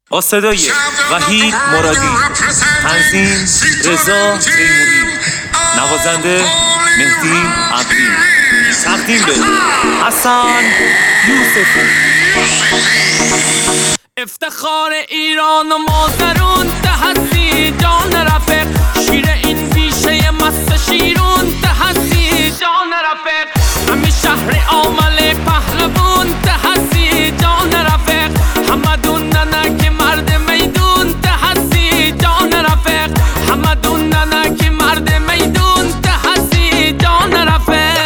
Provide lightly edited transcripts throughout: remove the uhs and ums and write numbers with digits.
با صدای وحید مرادی، تنظیم رضا تیموری، نوازنده مهدی عبدی، تقدیم به حسن یوسفی. افتخار ایران و مازرون تحسی جان رفیق، شیر این بیشه مست شیرون تحسی جان رفیق، همین شهر عامل پهلوون تحسی جان رفیق، همدون ننک مرد میدون تحسی جان رفیق، همدون ننک مرد میدون تحسی جان رفیق.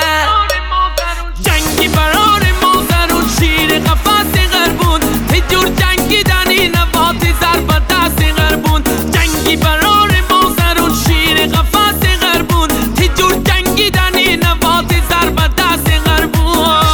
جنگی برار مازرون شیر قفس غربون، تجور جنگی دنی نباتی ضرب دست غربون. جنگی برار مازرون شیر قفس غربون، تجور جنگی دنی نباتی ضرب دست غربون.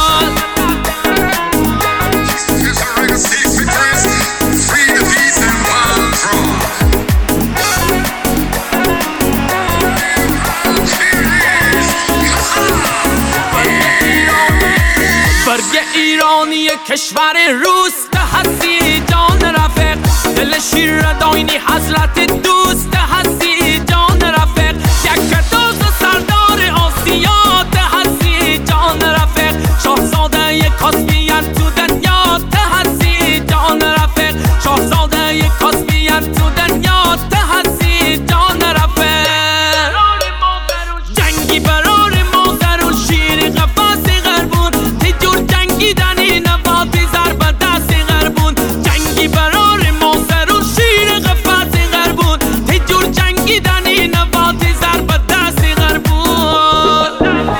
برگ ایرانی کشور روس تحسی جان رفیق، دل شیر داینی حضرت دوست تحسی جان رفیق، یک کتاز سردار آسیا تحسی جان رفیق، شاهزاده کاسپین تو دنیا تحسی جان رفیق، شاهزاده کاسپین تو دنیا تحسی جان رفیق. جنگی برار مازرون شیر قفس غربون، تجور جنگی دنی نباتی ضرب دست غربون. جنگی برار مازرون شیر قفس غربون، تجور جنگی دنی نباتی ضرب دست غربون.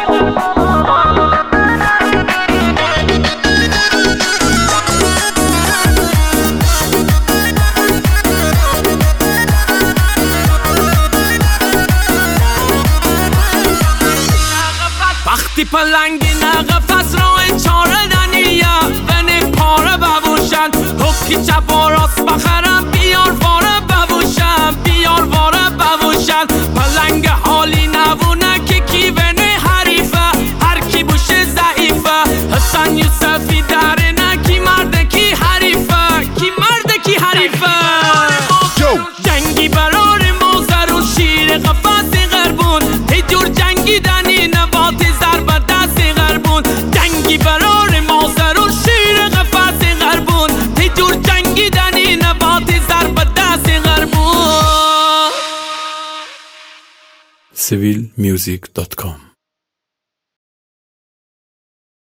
وقتی پلنگی نقفس رو چاره دنیا بنی پاره ببوشن، حکی چپ و راست بخرم بیار واره ببوشن، بیار واره ببوشن. پلنگ حالی نبونه که کی بنی حریفه، هر کی بوشه ضعیفه. حسن یوسفی داره کی مرده کی حریفه، کی مرده کی حریفه. جنگی برار مازرون شیر قفس غربون، تجور جنگی دنی نباتی ضرب دست غربون. جنگی برار مازرون شیر قفس غربون، تجور جنگی دنی نباتی ضرب دست غربون. civilmusic.com